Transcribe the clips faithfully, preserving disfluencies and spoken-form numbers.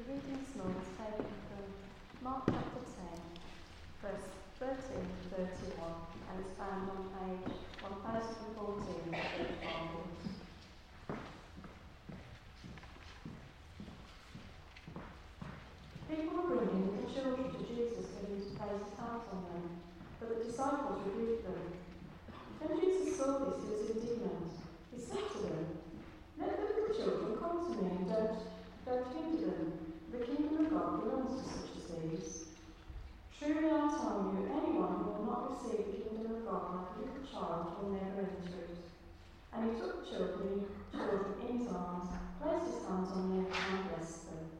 reading this morning is taken from Mark chapter ten, verse thirteen to thirty-one, and it's found on page one thousand fourteen of the Church Bibles. People were bringing little children to Jesus for him to place his hands on them, but the disciples rebuked them. When Jesus saw this, he was indignant. He said to them, "Let the little children come to me and don't, don't hinder them. The kingdom of God belongs to such as these. Truly I tell you, anyone who will not receive the kingdom of God like a little child will never enter it." And he took the children, children in his arms, placed his hands on them, and blessed them.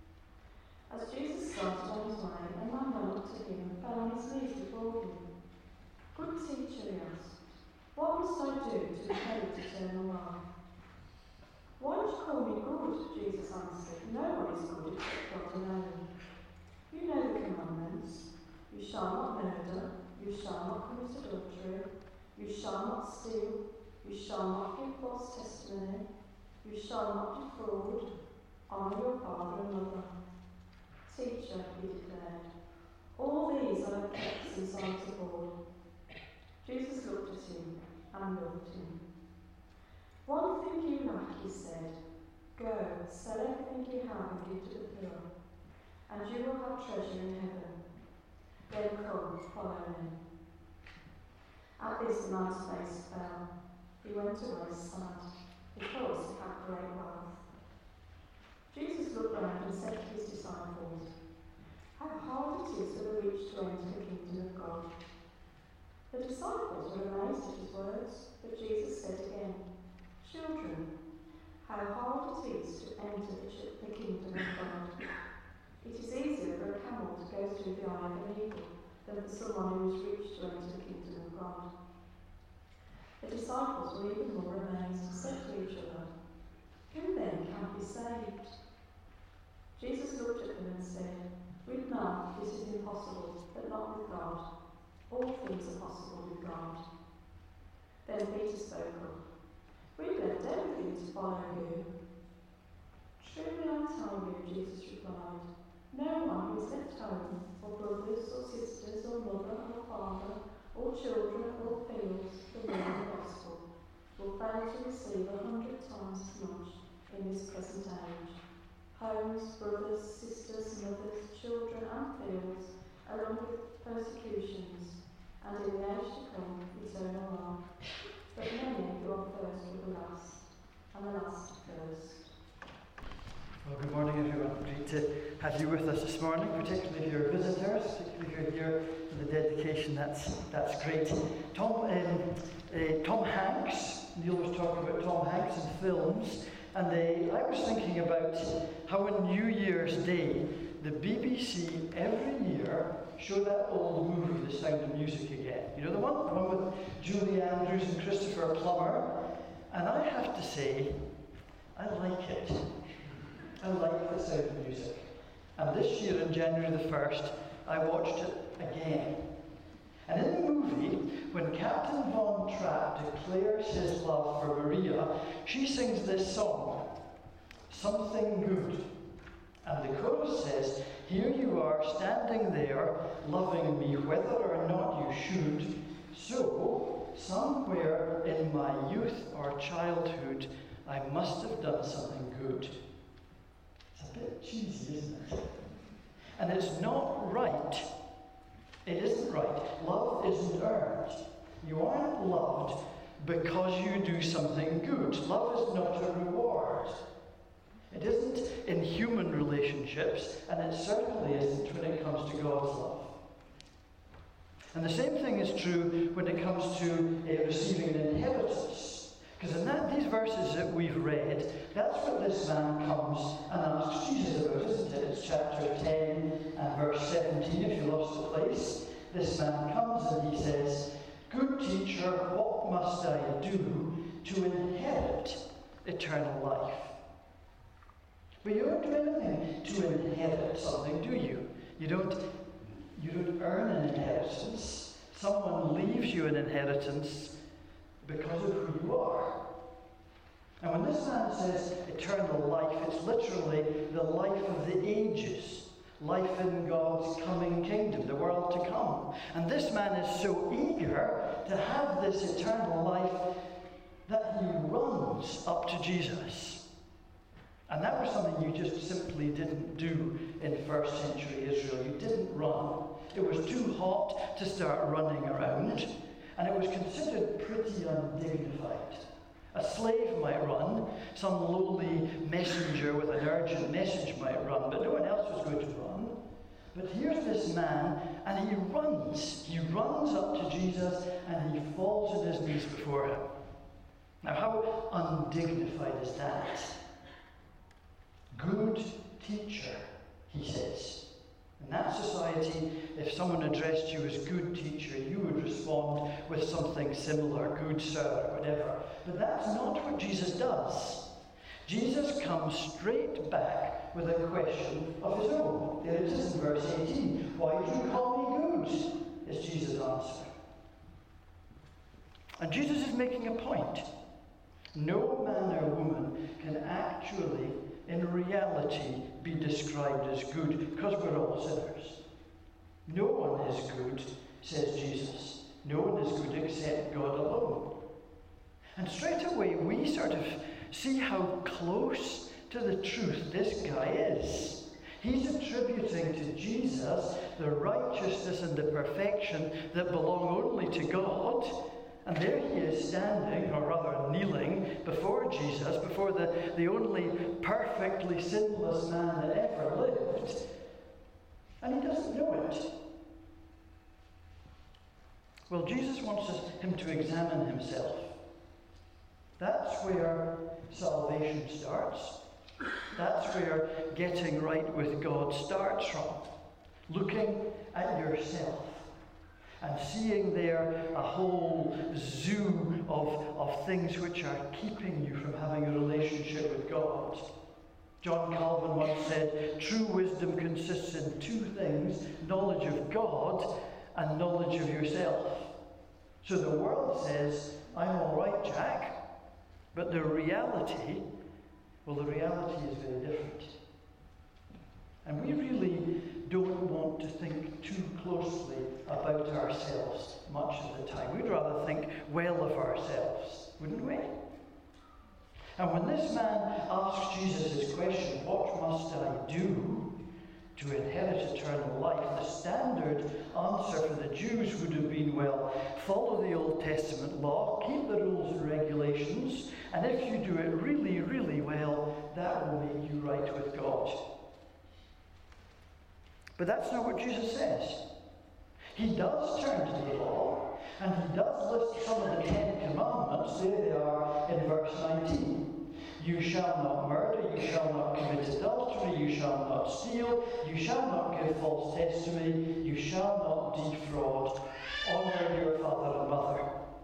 As Jesus started on his way, a man went up to him and fell on his knees before him. "Good teacher," he asked, "what must I do to inherit eternal life?" "Why do you call me good?" Jesus answered. "No one is good except God alone. You know the commandments. You shall not murder. You shall not commit adultery. You shall not steal. You shall not give false testimony. You shall not defraud. Honour your father and mother." "Teacher," he declared, "all these I have kept since I was born." Jesus looked at him and loved him. "One thing you lack," he said. "Go, sell everything you have and give to the poor, and you will have treasure in heaven. Then come, follow me." At this the man's face fell. He went away sad, because he had great wealth. Jesus looked round and said to his disciples, "How hard it is for the rich to enter the kingdom of God." The disciples were amazed at his words, but Jesus said again, "Children, how hard it is to enter the kingdom of God. It is easier for a camel to go through the eye of an eagle than for someone who is rich to enter the kingdom of God." The disciples were even more amazed and said to each other, "Who then can be saved?" Jesus looked at them and said, "With man this is impossible, but not with God. All things are possible with God." Then Peter spoke up. "We've left everything to follow you." "Truly I tell you," Jesus replied, "no one who has left home, or brothers, or sisters, or mother, or father, or children, or fields for me in the gospel, will fail to receive a hundred times as much in this present age. Homes, brothers, sisters, mothers, children, and fields, along with persecutions, and in the age to come, eternal life. But many who are first will be last, and the last first." Well, good morning, everyone. Great to have you with us this morning, particularly if you're visitors, particularly if you're here for the dedication. That's that's great. Tom, um, uh, Tom Hanks. Neil was talking about Tom Hanks in films, and uh, I was thinking about how on New Year's Day the B B C every year show that old movie, The Sound of Music, again. You know the one, the one with Julie Andrews and Christopher Plummer. And I have to say, I like it. I like The Sound of Music. And this year, on January the first, I watched it again. And in the movie, when Captain Von Trapp declares his love for Maria, she sings this song, "Something Good." And the chorus says, "Here you are standing there, loving me whether or not you should. So, somewhere in my youth or childhood, I must have done something good." It's a bit cheesy, isn't it? And it's not right. It isn't right. Love isn't earned. You aren't loved because you do something good. Love is not a reward. It isn't in human relationships, and it certainly isn't when it comes to God's love. And the same thing is true when it comes to uh, receiving an inheritance. Because in that, these verses that we've read, that's what this man comes and asks Jesus about, isn't it? It's chapter ten and verse seventeen, if you lost the place. This man comes and he says, "Good teacher, what must I do to inherit eternal life?" But you don't do anything to inherit something, do you? You don't, you don't earn an inheritance. Someone leaves you an inheritance because of who you are. And when this man says eternal life, it's literally the life of the ages, life in God's coming kingdom, the world to come. And this man is so eager to have this eternal life that he runs up to Jesus. And that was something you just simply didn't do in first century Israel. You didn't run. It was too hot to start running around, and it was considered pretty undignified. A slave might run, some lowly messenger with an urgent message might run, but no one else was going to run. But here's this man, and he runs. He runs up to Jesus, and he falls on his knees before him. Now, how undignified is that? Good teacher, he says. In that society, if someone addressed you as good teacher, you would respond with something similar, good sir, whatever. But that's not what Jesus does. Jesus comes straight back with a question of his own. There it is in verse eighteen. Why do you call me good? Is Jesus' answer. And Jesus is making a point. No man or woman can actually, in reality, be described as good, because we're all sinners. No one is good, says Jesus. No one is good except God alone. And straight away we sort of see how close to the truth this guy is. He's attributing to Jesus the righteousness and the perfection that belong only to God. And there he is standing, or rather kneeling, before Jesus, before the, the only perfectly sinless man that ever lived. And he doesn't know it. Well, Jesus wants us, him to examine himself. That's where salvation starts. That's where getting right with God starts from. Looking at yourself. And seeing there a whole zoo of, of things which are keeping you from having a relationship with God. John Calvin once said, true wisdom consists in two things, knowledge of God and knowledge of yourself. So the world says, I'm all right, Jack. But the reality, well, the reality is very different. And we really don't want to think too closely about ourselves much of the time. We'd rather think well of ourselves, wouldn't we? And when this man asks Jesus this question, what must I do to inherit eternal life? The standard answer for the Jews would have been, well, follow the Old Testament law, keep the rules and regulations, and if you do it really, really well, that will make you right with God. But that's not what Jesus says. He does turn to the law, and he does list some of the Ten Commandments. There they are in verse nineteen. You shall not murder, you shall not commit adultery, you shall not steal, you shall not give false testimony, you shall not defraud, honour your father and mother.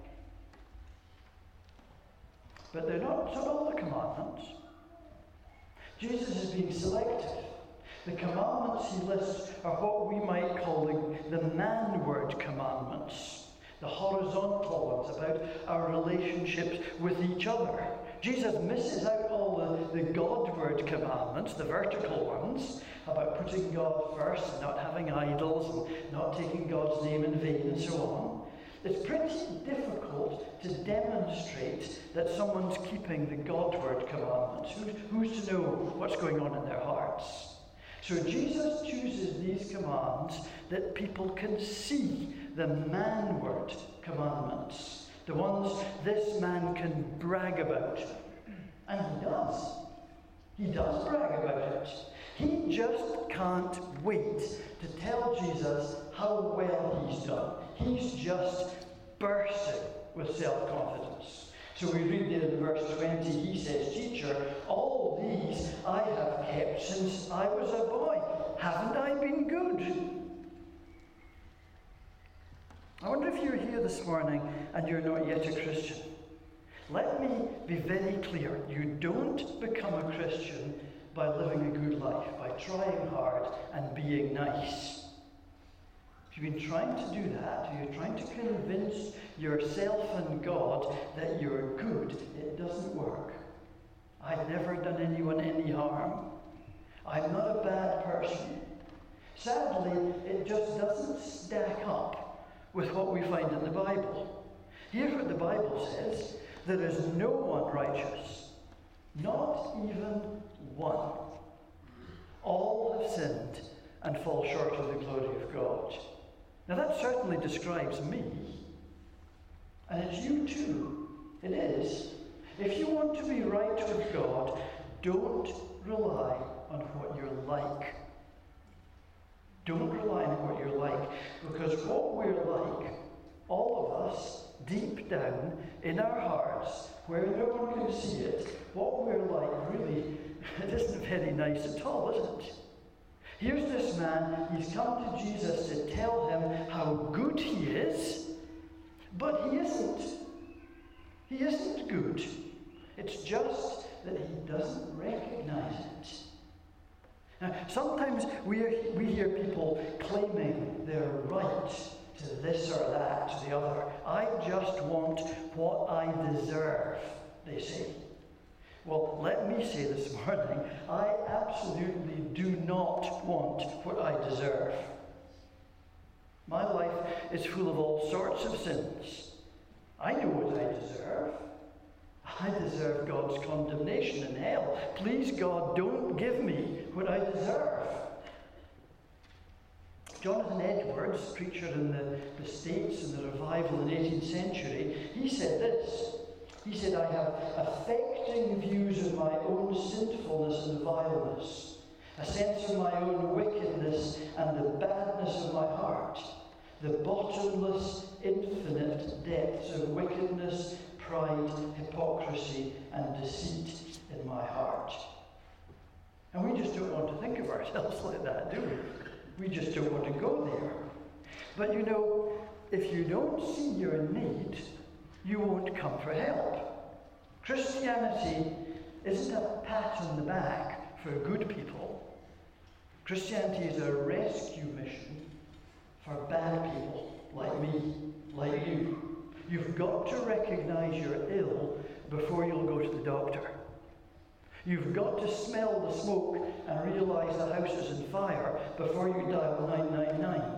But they're not, not all the commandments. Jesus is being selective. The commandments he lists are what we might call the, the man-word commandments, the horizontal ones about our relationships with each other. Jesus misses out all the, the God-word commandments, the vertical ones, about putting God first and not having idols and not taking God's name in vain and so on. It's pretty difficult to demonstrate that someone's keeping the God-word commandments. Who, who's to know what's going on in their hearts? So Jesus chooses these commands that people can see, the man-word commandments, the ones this man can brag about. And he does. He does brag about it. He just can't wait to tell Jesus how well he's done. He's just bursting with self-confidence. So we read there in verse twenty, he says, Teacher, all these I have kept since I was a boy. Haven't I been good? I wonder if you're here this morning and you're not yet a Christian. Let me be very clear. You don't become a Christian by living a good life, by trying hard and being nice. If you've been trying to do that, if you're trying to convince yourself and God that you're good, it doesn't work. I've never done anyone any harm. I'm not a bad person. Sadly, it just doesn't stack up with what we find in the Bible. Here's what the Bible says: there is no one righteous, not even one. All have sinned and fall short of the glory of God. Now that certainly describes me. And it's you too. It is. If you want to be right with God, don't rely on what you're like. Don't rely on what you're like, because what we're like, all of us, deep down in our hearts, where no one can see it, what we're like really, it isn't very nice at all, is it? Here's this man, he's come to Jesus to tell him how good he is, but he isn't. He isn't good. It's just that he doesn't recognize it. Now, sometimes we, are, we hear people claiming their right to this or that, to the other. I just want what I deserve, they say. Well, let me say this morning, I absolutely do not want what I deserve. My life is full of all sorts of sins. I know what I deserve. I deserve God's condemnation in hell. Please, God, don't give me what I deserve. Jonathan Edwards, preacher in the, the States in the revival in the eighteenth century, he said this. He said, I have affecting views of my own sinfulness and vileness, a sense of my own wickedness and the badness of my heart, the bottomless, infinite depths of wickedness, pride, hypocrisy, and deceit in my heart. And we just don't want to think of ourselves like that, do we? We just don't want to go there. But you know, if you don't see you're in need, you won't come for help. Christianity isn't a pat on the back for good people. Christianity is a rescue mission for bad people like me, like you. You've got to recognize you're ill before you'll go to the doctor. You've got to smell the smoke and realize the house is on fire before you dial nine nine nine.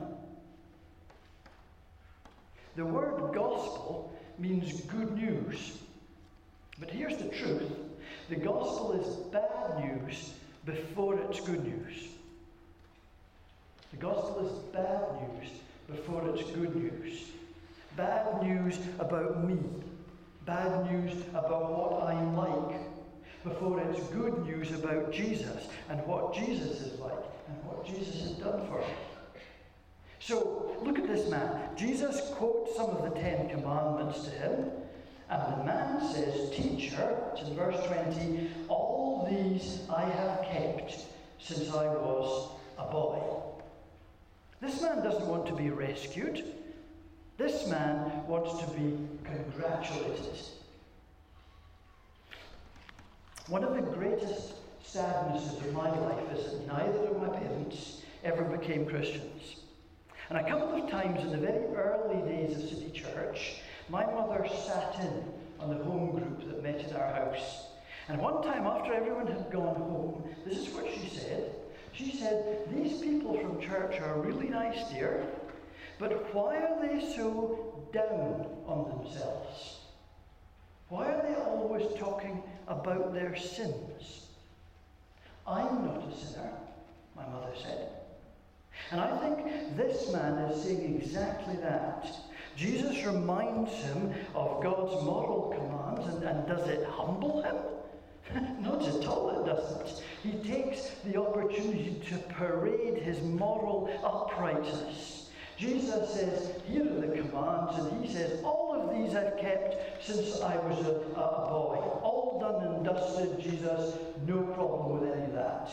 The word gospel means good news. But here's the truth. The gospel is bad news before it's good news. The gospel is bad news before it's good news. Bad news about me. Bad news about what I'm like. Before it's good news about Jesus and what Jesus is like and what Jesus has done for me. So, look at this man. Jesus quotes some of the Ten Commandments to him, and the man says, Teacher, it's in verse twenty, all these I have kept since I was a boy. This man doesn't want to be rescued. This man wants to be congratulated. One of the greatest sadnesses of my life is that neither of my parents ever became Christians. And a couple of times in the very early days of City Church, my mother sat in on the home group that met in our house. And one time after everyone had gone home, this is what she said. She said, these people from church are really nice, dear, but why are they so down on themselves? Why are they always talking about their sins? I'm not a sinner, my mother said. And I think this man is saying exactly that. Jesus reminds him of God's moral commands, and, and does it humble him? Not at all, it doesn't. He takes the opportunity to parade his moral uprightness. Jesus says, here are the commands, and he says, all of these I've kept since I was a, a boy. All done and dusted, Jesus, no problem with any of that.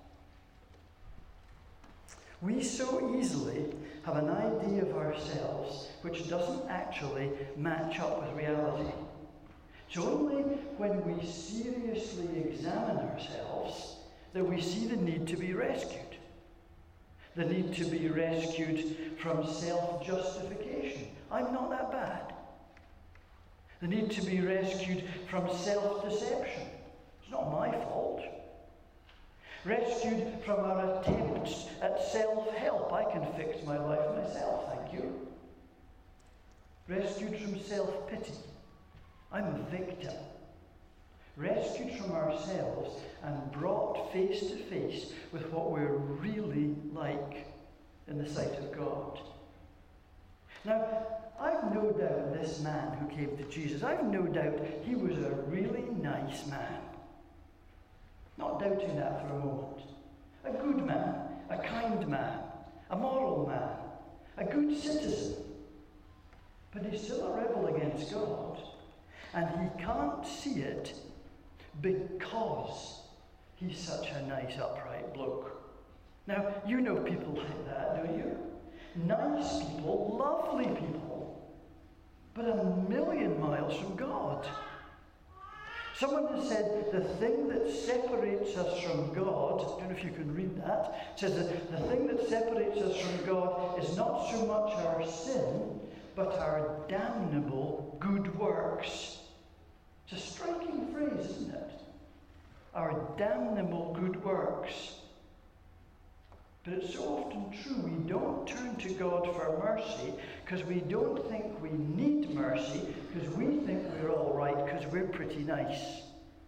We so easily have an idea of ourselves which doesn't actually match up with reality. It's only when we seriously examine ourselves that we see the need to be rescued. The need to be rescued from self-justification. I'm not that bad. The need to be rescued from self-deception. It's not my fault. Rescued from our attempts at self-help. I can fix my life myself, thank you. Rescued from self-pity. I'm a victim. Rescued from ourselves and brought face to face with what we're really like in the sight of God. Now, I've no doubt this man who came to Jesus, I've no doubt he was a really nice man. Not doubting that for a moment. A good man, a kind man, a moral man, a good citizen. But he's still a rebel against God, and he can't see it because he's such a nice, upright bloke. Now, you know people like that, don't you? Nice people, lovely people, but a million miles from God. Someone has said the thing that separates us from God, I don't know if you can read that, says that the thing that separates us from God is not so much our sin, but our damnable good works. It's a striking phrase, isn't it? Our damnable good works. But it's so often true, we don't turn to God for mercy because we don't think we need mercy, because we think we're all right because we're pretty nice.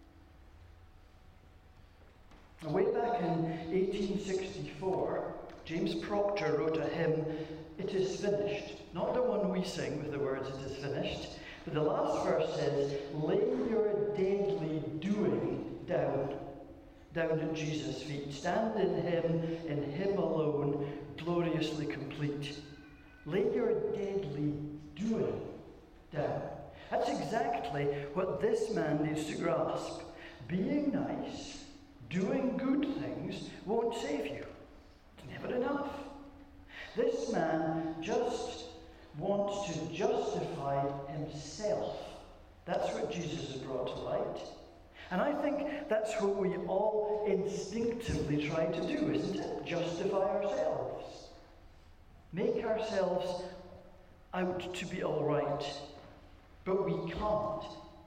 Way back in eighteen sixty-four, James Proctor wrote a hymn, "It is finished." Not the one we sing with the words, "It is finished." But the last verse says, "Lay your deadly doing down, down at Jesus' feet. Stand in him, in him alone, gloriously complete." Lay your deadly doing down. That's exactly what this man needs to grasp. Being nice, doing good things won't save you. It's never enough. This man just wants to justify himself. That's what Jesus has brought to light. And I think that's what we all instinctively try to do, isn't it? Justify ourselves. Make ourselves out to be all right. But we can't.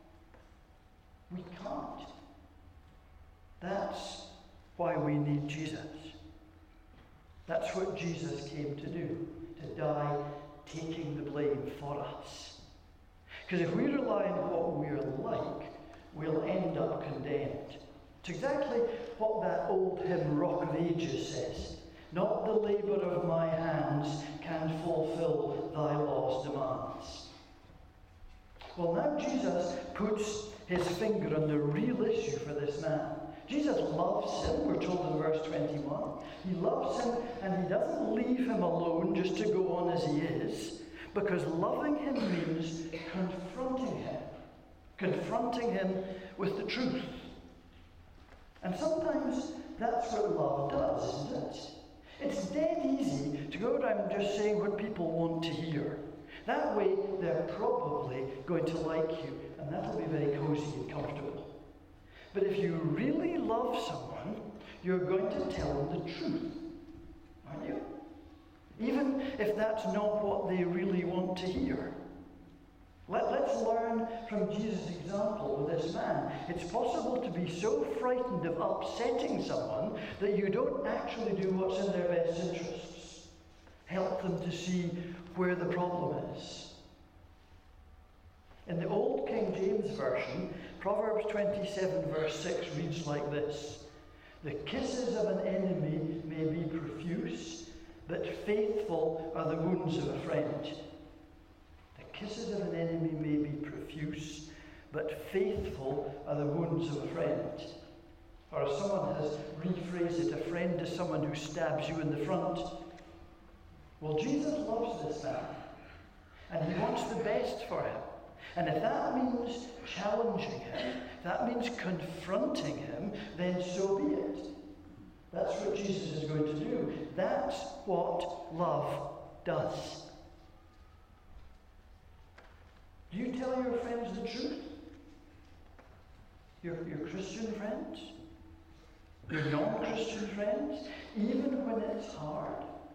We can't. That's why we need Jesus. That's what Jesus came to do, to die taking the blame for us. Because if we rely on what we're like, we'll end up condemned. It's exactly what that old hymn, Rock of Ages, says. Not the labour of my hands can fulfill thy law's demands. Well, now Jesus puts his finger on the real issue for this man. Jesus loves him, we're told in verse twenty-one. He loves him, and he doesn't leave him alone just to go on as he is, because loving him means confronting him. Confronting him with the truth. And sometimes that's what love does, isn't it? It's dead easy to go around just saying what people want to hear. That way, they're probably going to like you, and that'll be very cozy and comfortable. But if you really love someone, you're going to tell them the truth, aren't you? Even if that's not what they really want to hear. Let, let's learn from Jesus' example with this man. It's possible to be so frightened of upsetting someone that you don't actually do what's in their best interests. Help them to see where the problem is. In the Old King James Version, Proverbs twenty-seven verse six reads like this: "The kisses of an enemy may be profuse, but faithful are the wounds of a friend." Kisses of an enemy may be profuse, but faithful are the wounds of a friend. Or as someone has rephrased it, a friend is someone who stabs you in the front. Well, Jesus loves this man, and he wants the best for him. And if that means challenging him, if that means confronting him, then so be it. That's what Jesus is going to do. That's what love does. Do you tell your friends the truth? Your, your Christian friends? Your non-Christian friends? Even when it's hard?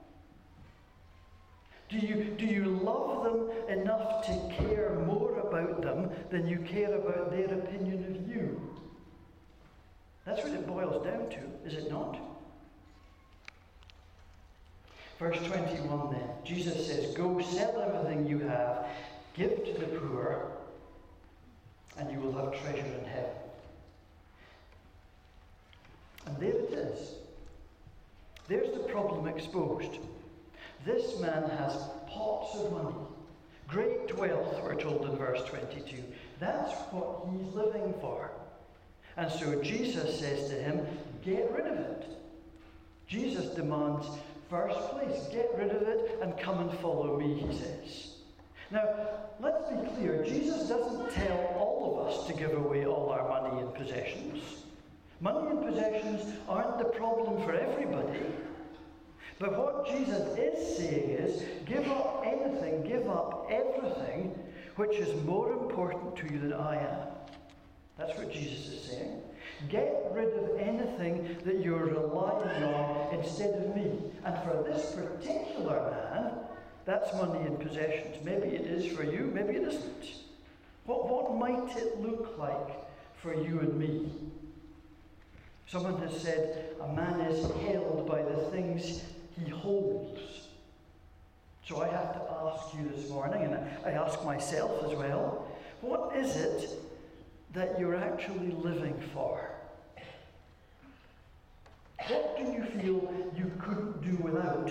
Do you, do you love them enough to care more about them than you care about their opinion of you? That's what it boils down to, is it not? Verse twenty-one then, Jesus says, "Go, sell everything you have, give to the poor, and you will have treasure in heaven." And there it is. There's the problem exposed. This man has pots of money, great wealth, we're told in verse twenty-two. That's what he's living for. And so Jesus says to him, get rid of it. Jesus demands, first place, get rid of it and come and follow me, he says. Now, let's be clear, Jesus doesn't tell all of us to give away all our money and possessions. Money and possessions aren't the problem for everybody. But what Jesus is saying is, give up anything, give up everything which is more important to you than I am. That's what Jesus is saying. Get rid of anything that you're relying on instead of me. And for this particular man, that's money and possessions. Maybe it is for you, maybe it isn't. What, what might it look like for you and me? Someone has said a man is held by the things he holds. So I have to ask you this morning, and I ask myself as well, what is it that you're actually living for? What do you feel you couldn't do without?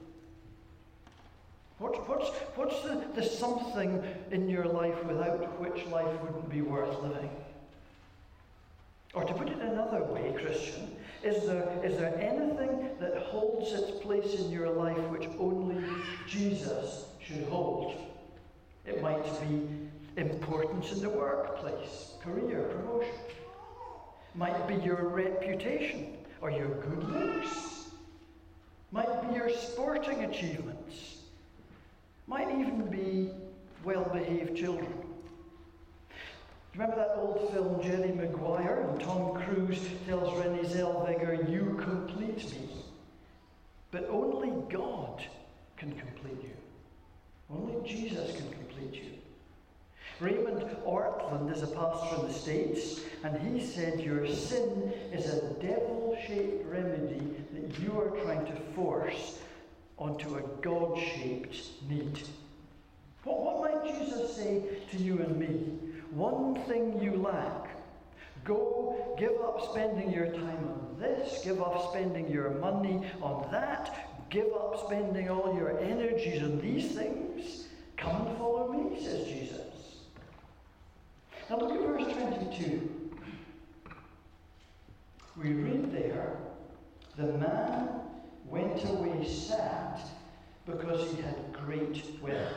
What, what's what's the, the something in your life without which life wouldn't be worth living? Or to put it another way, Christian, is there, is there anything that holds its place in your life which only Jesus should hold? It might be importance in the workplace, career, promotion. Might be your reputation or your good looks. Might be your sporting achievements. Might even be well-behaved children. Remember that old film, Jerry Maguire, and Tom Cruise tells Renée Zellweger, "You complete me." But only God can complete you. Only Jesus can complete you. Raymond Ortland is a pastor in the States, and he said your sin is a devil-shaped remedy that you are trying to force onto a God-shaped need. What, what might Jesus say to you and me? One thing you lack. Go, give up spending your time on this, give up spending your money on that, give up spending all your energies on these things. Come and follow me, says Jesus. Now look at verse twenty-two. We read there, the man went away sad because he had great wealth.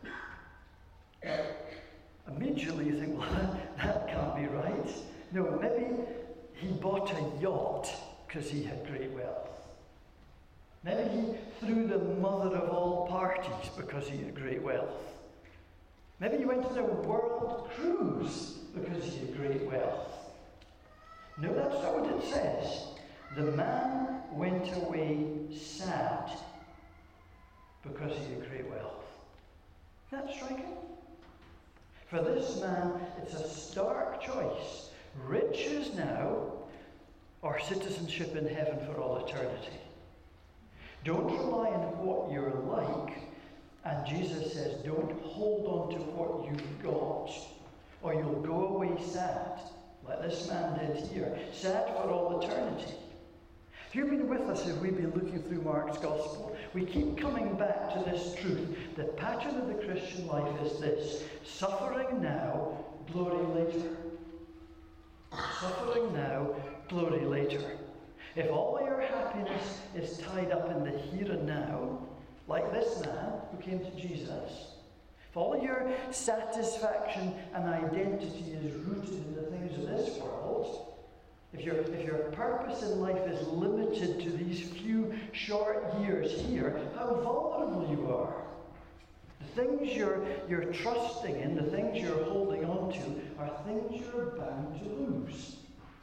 Immediately you think, well, that, that can't be right. No, maybe he bought a yacht because he had great wealth. Maybe he threw the mother of all parties because he had great wealth. Maybe he went on a world cruise because he had great wealth. No, that's not what it says. The man went away sad because he had great wealth. Isn't that striking? For this man, it's a stark choice. Riches now, or citizenship in heaven for all eternity. Don't rely on what you're like. And Jesus says, don't hold on to what you've got, or you'll go away sad, like this man did here. Sad for all eternity. If you've been with us as we've been looking through Mark's Gospel, we keep coming back to this truth. The pattern of the Christian life is this: suffering now, glory later. Suffering now, glory later. If all your happiness is tied up in the here and now, like this man who came to Jesus, if all your satisfaction and identity is rooted in the things of this world, If your, if your purpose in life is limited to these few short years here, how vulnerable you are. The things you're, you're trusting in, the things you're holding on to, are things you're bound to lose.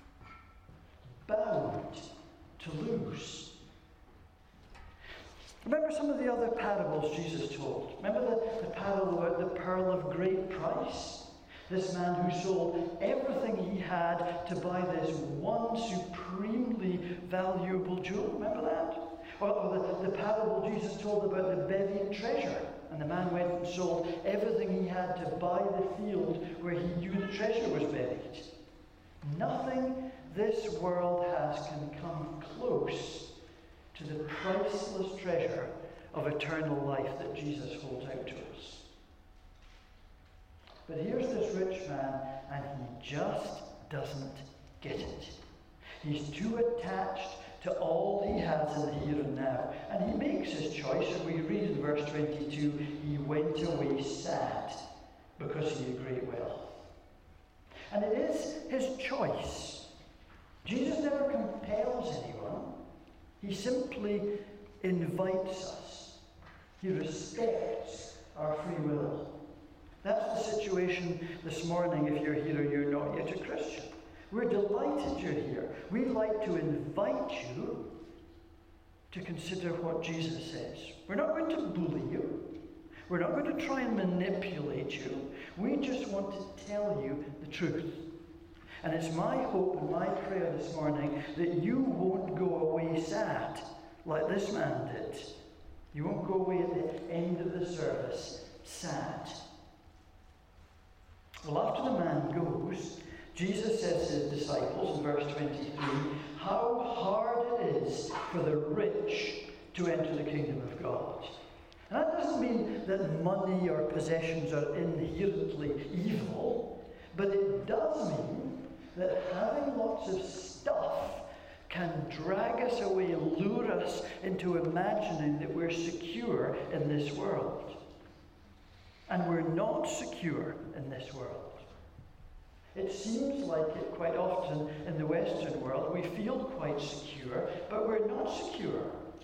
Bound to lose. Remember some of the other parables Jesus told. Remember the, the parable about the pearl of great price? This man who sold everything he had to buy this one supremely valuable jewel. Remember that? Or, or the, the parable Jesus told about the buried treasure. And the man went and sold everything he had to buy the field where he knew the treasure was buried. Nothing this world has can come close to the priceless treasure of eternal life that Jesus holds out to us. But here's this rich man, and he just doesn't get it. He's too attached to all he has in the here and now. And he makes his choice, and we read in verse twenty-two, he went away sad because he had great wealth. And it is his choice. Jesus never compels anyone. He simply invites us. He respects our free will. That's the situation this morning if you're here and you're not yet a Christian. We're delighted you're here. We'd like to invite you to consider what Jesus says. We're not going to bully you. We're not going to try and manipulate you. We just want to tell you the truth. And it's my hope and my prayer this morning that you won't go away sad like this man did. You won't go away at the end of the service sad. Well, after the man goes, Jesus says to his disciples in verse twenty-three, how hard it is for the rich to enter the kingdom of God. And that doesn't mean that money or possessions are inherently evil, but it does mean that having lots of stuff can drag us away, lure us into imagining that we're secure in this world. And we're not secure in this world. It seems like it quite often in the Western world. We feel quite secure, but we're not secure.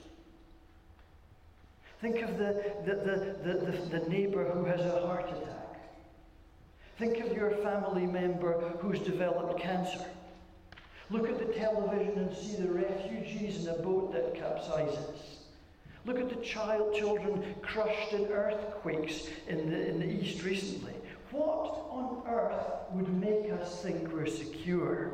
Think of the, the, the, the, the, the neighbour who has a heart attack. Think of your family member who's developed cancer. Look at the television and see the refugees in a boat that capsizes. Look at the child children crushed in earthquakes in the, in the East recently. What on earth would make us think we're secure?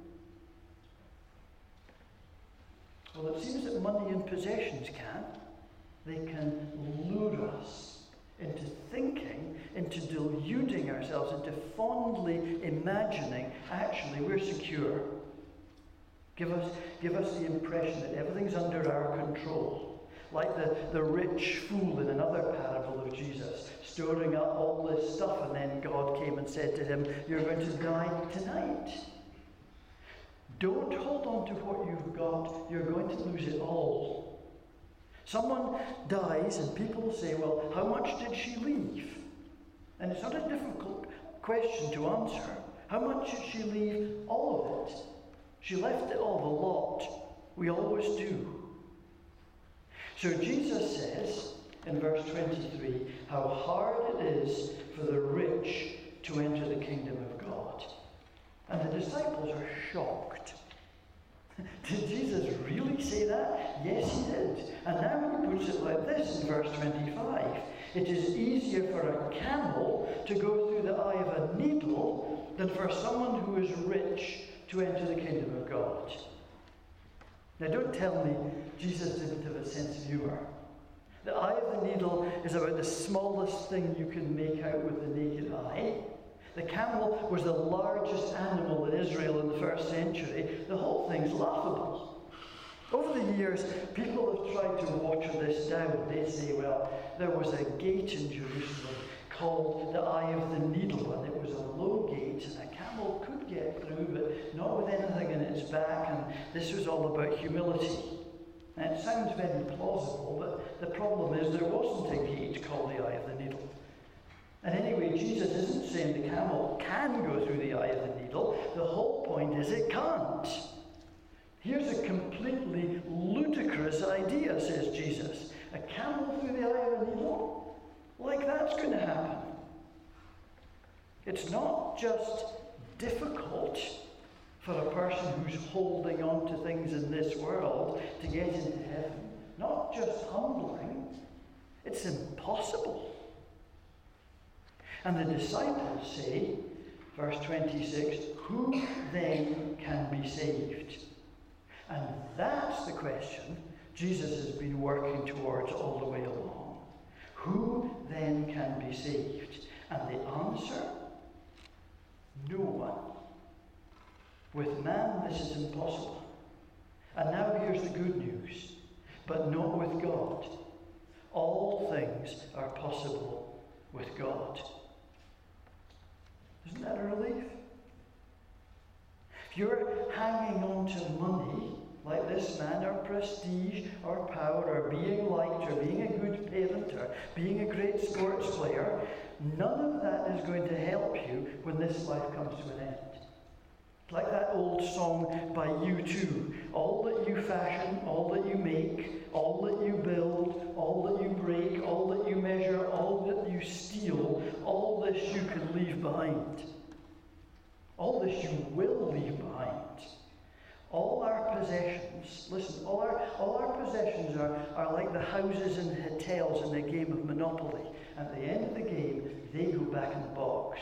Well, it seems that money and possessions can. They can lure us into thinking, into deluding ourselves, into fondly imagining actually we're secure. Give us, give us the impression that everything's under our control. Like the, the rich fool in another parable of Jesus, storing up all this stuff, and then God came and said to him, you're going to die tonight. Don't hold on to what you've got, you're going to lose it all. Someone dies and people say, well, how much did she leave? And it's not a difficult question to answer. How much did she leave? All of it. She left it all, the lot. We always do. So Jesus says in verse twenty-three, how hard it is for the rich to enter the kingdom of God. And the disciples are shocked. Did Jesus really say that? Yes, he did. And now he puts it like this in verse twenty-five. It is easier for a camel to go through the eye of a needle than for someone who is rich to enter the kingdom of God. Now don't tell me Jesus didn't have a sense of humour. The eye of the needle is about the smallest thing you can make out with the naked eye. The camel was the largest animal in Israel in the first century. The whole thing's laughable. Over the years, people have tried to water this down. They say, well, there was a gate in Jerusalem called the Eye of the Needle, and it was a low gate, and a camel could get through, but not with anything in its back, and this was all about humility. And it sounds very plausible, but the problem is there wasn't a gate called the Eye of the Needle. And anyway, Jesus isn't saying the camel can go through the eye of the needle. The whole point is it can't. Here's a completely ludicrous idea, says Jesus. A camel through the eye of a needle? Like that's going to happen. It's not just difficult for a person who's holding on to things in this world to get into heaven. Not just humbling. It's impossible. And the disciples say, verse twenty-six, who then can be saved? And that's the question Jesus has been working towards all the way along. Who then can be saved? And the answer? No one. With man, this is impossible. And now here's the good news. But not with God. All things are possible with God. Isn't that a relief? If you're hanging on to money, like this man, or prestige, or power, or being liked, or being a good parent, or being a great sports player, none of that is going to help you when this life comes to an end. It's like that old song by U two. All that you fashion, all that you make, all that you build, all that you break, all that you measure, all that you steal, all this you can leave behind. All this you will leave behind. All our possessions, listen, all our, all our possessions are, are like the houses and hotels in the game of Monopoly. At the end of the game, they go back in the box.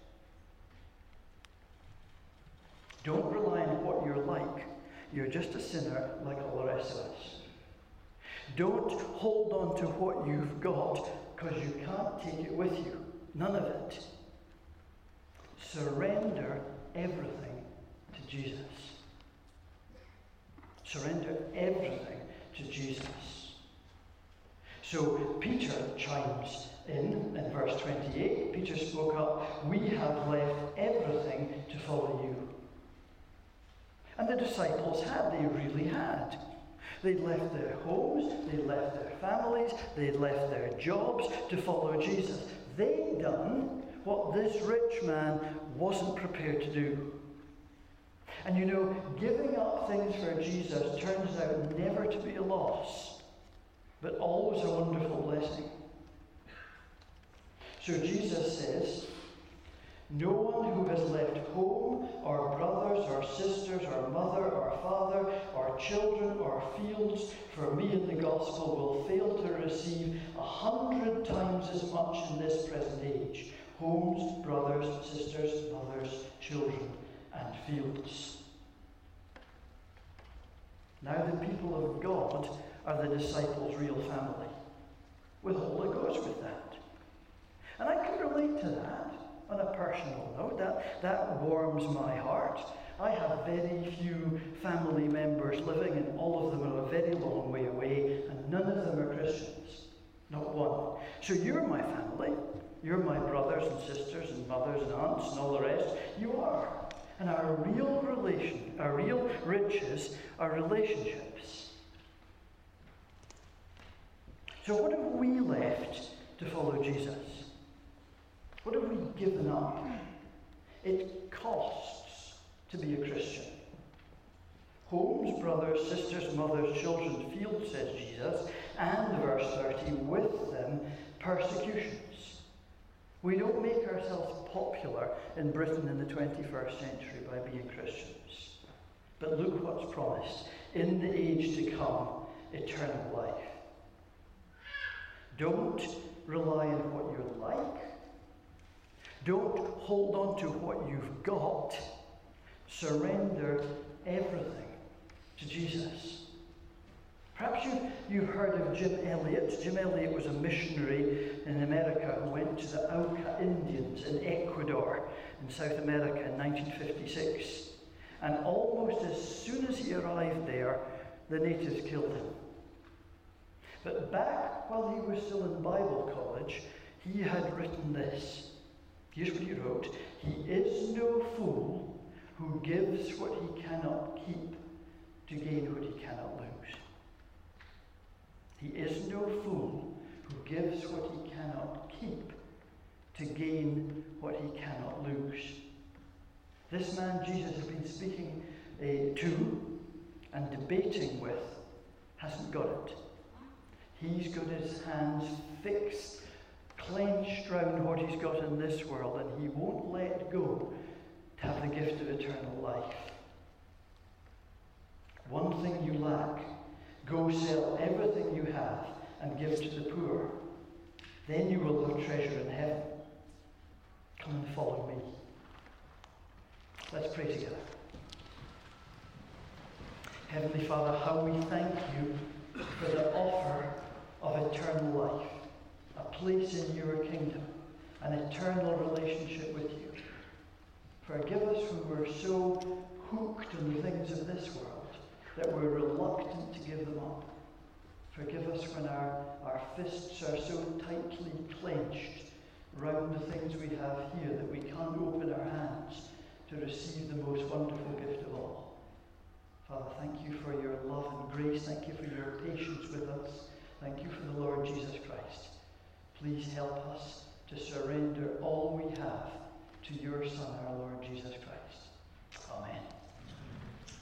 Don't rely on what you're like. You're just a sinner like all the rest of us. Don't hold on to what you've got, because you can't take it with you. None of it. Surrender everything to Jesus. Surrender everything to Jesus. So Peter chimes in, in verse twenty-eight. Peter spoke up, we have left everything to follow you. And the disciples had, they really had. They'd left their homes, they'd left their families, they'd left their jobs to follow Jesus. They'd done what this rich man wasn't prepared to do. And you know, giving up things for Jesus turns out never to be a loss, but always a wonderful blessing. So Jesus says, no one who has left home, or brothers, or sisters, or mother, or father, or children, or fields for me in the gospel will fail to receive a hundred times as much in this present age. Homes, brothers, sisters, mothers, children, and fields. Now the people of God are the disciples' real family, with all that goes with that. And I can relate to that. On a personal note, that, that warms my heart. I have very few family members living, and all of them are a very long way away, and none of them are Christians. Not one. So you're my family. You're my brothers and sisters and mothers and aunts and all the rest. You are. And our real relation, our real riches are relationships. So what have we left to follow Jesus? What have we given up? It costs to be a Christian. Homes, brothers, sisters, mothers, children, fields, says Jesus, and verse thirty, with them persecutions. We don't make ourselves popular in Britain in the twenty-first century by being Christians. But look what's promised. In the age to come, eternal life. Don't rely on what you're like. Don't hold on to what you've got. Surrender everything to Jesus. Perhaps you've, you've heard of Jim Elliot. Jim Elliot was a missionary in America who went to the Auca Indians in Ecuador in South America in nineteen fifty-six. And almost as soon as he arrived there, the natives killed him. But back while he was still in Bible college, he had written this. Here's what he wrote. He is no fool who gives what he cannot keep to gain what he cannot lose. He is no fool who gives what he cannot keep to gain what he cannot lose. This man Jesus has been speaking uh, to and debating with hasn't got it. He's got his hands fixed, clenched round what he's got in this world, and he won't let go to have the gift of eternal life. One thing you lack, go sell everything you have and give to the poor. Then you will have treasure in heaven. Come and follow me. Let's pray together. Heavenly Father, how we thank you for the offer of eternal life, a place in your kingdom, an eternal relationship with you. Forgive us when we're so hooked on the things of this world that we're reluctant to give them up. Forgive us when our, our fists are so tightly clenched round the things we have here that we can't open our hands to receive the most wonderful gift of all. Father, thank you for your love and grace. Thank you for your patience with us. Thank you for the Lord Jesus Christ. Please help us to surrender all we have to your Son, our Lord Jesus Christ. Amen.